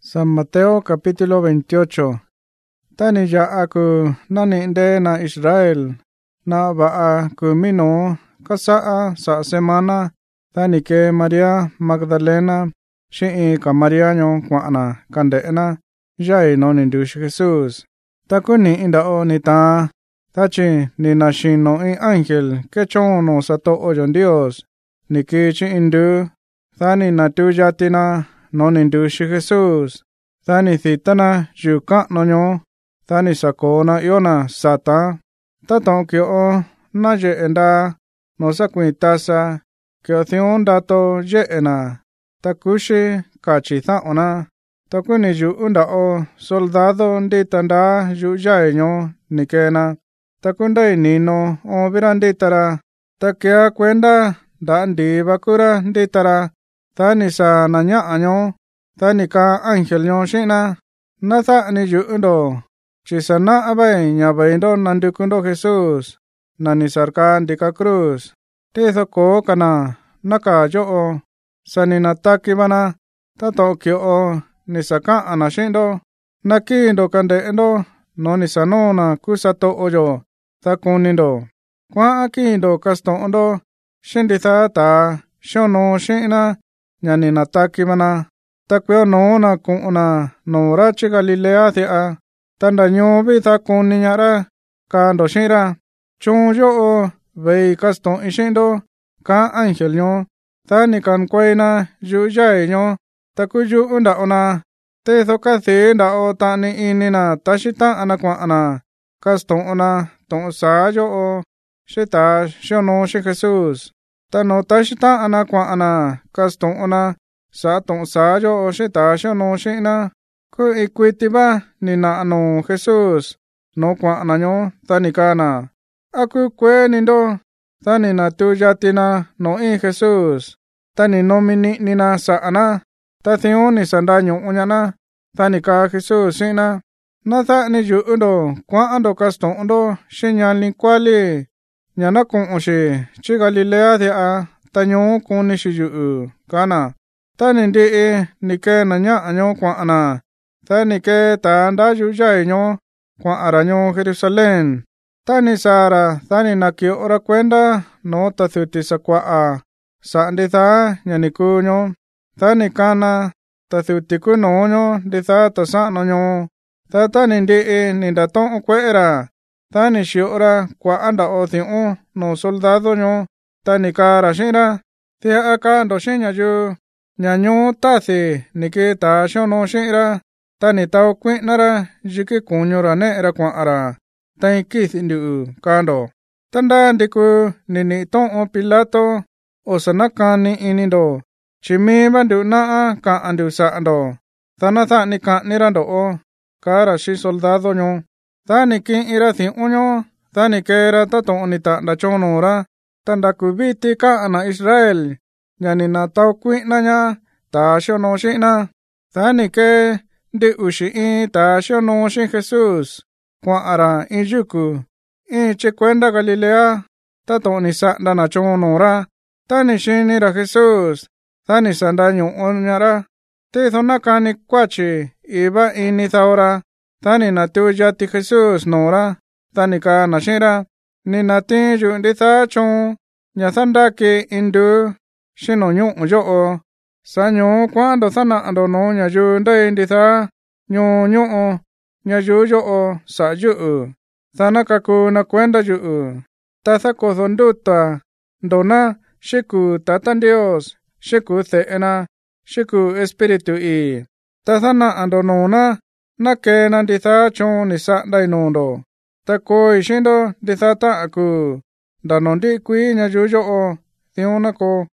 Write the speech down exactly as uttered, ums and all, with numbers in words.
San Mateo capítulo veintiocho. Tani ya aku nani inde na Israel na ba'a kumino kasa'a sa semana tani ke Maria Magdalena xi'i ka Maria nyo kua'na kande'ena yai no ninduxi Jesús. Takuni inda'o ni ta tachi ni na xino in ángel ke chon no sato'o yon Dios ni kichi indu tani na tuyatina no ninduxi Jesús. Tani thitana yuka no nyo tani sakona yona sata taton kyo na ye enda no sakuitasa kyo thion dato ye ena takushi kachitha ona takuni yu undao soldado nditanda yu yae nyo nikena takundai nino o viranditara takia kwenda dandi bakura nditara tani sa nanya anyo tani ka ángel nyo shina natha ni yu undo chisana abai nyabaindo nandukundo Jesús nani sarka ndika cruz tizo ko kana naka yo sani nataki bana tato kyo ni saka anashindo nakindo kandeendo no ni sanona kusato oyo takunindo kwa akindo kastondo shinditha ta shono shina nyani nataki bana takweo no na kuna no rachi Galilea thea tanda nyobi tha kuni nyara kando shira chun yo vei kaston ishindo ka ángel nyo tani kan kwena yu yai nyo takuyu unda ona te thoka the nda o tani inina tashita anakwa ana kaston ona ton sa yo shita shono shi Jesús tano tashita anakwa ana kaston ona sa ton sa yo shita shono shina ku ikwitiba ni na ano Jesús no kwa ananyo tani kana aku kwe nindo tani na tuyatina no in Jesús tani nomini nina sa ana tathion ni sandaño unyana tani ka Jesús sina natha ni yu undo kwa ando kaston undo shinyalin kwali nyana kun ushi chi Galilea de a tanyo kun ni shi yu kana tani ndi e nike nanya anyo kwa ana tani ke tanda yu yai nyo kwa aranyo Jerusalén tani sara tani nakio ora kwenda no tathuti sakwa a sa nditha nyani kunyo tani kana tathuti kuno nyo nditha tasa no nyo tani ndi e nindaton kwera tani shiora kwa anda othiu no soldado nyo tani kara shira thia aka ndo shinya yu nyanyo tathi niki ta shono shira tani tao kwinara yiki kunyora ne era kwa ara tani kithi ndu kando tanda ndiku nini ton o Pilato o sanakani inindo chimi bandu naa ka andu sa ando tanatha ni ka nirando o kara shi soldado nyo tani kin ira thi unyo tani kera taton onita da chonora tanda kubiti ka ana Israel nyani na tao kwinanya ta shono shina tani ke ndi ushi in ta shono shi Jesús kwa ara in yuku in chikwenda Galilea taton ni sa da na chonora tani shini ra Jesús tani sandaño onyara te thonakani kwachi iba ini thaora tani na tuyati Jesús nora tani ka nashira ni nati yu nditha chon nyathanda ke indu shino nyu yo sanyo kwando thana ando no nyayu ndai nditha nyu nyu nyayu yo sa yu thana kaku na kwenda yu tatha kodonduta ndona shiku tatan Dios shiku theena shiku espiritu i tathana ando nona na ke na nditha chon ni sa dai nondo takoi shindo nditha ta aku danondi kui nyayu yo thiona ko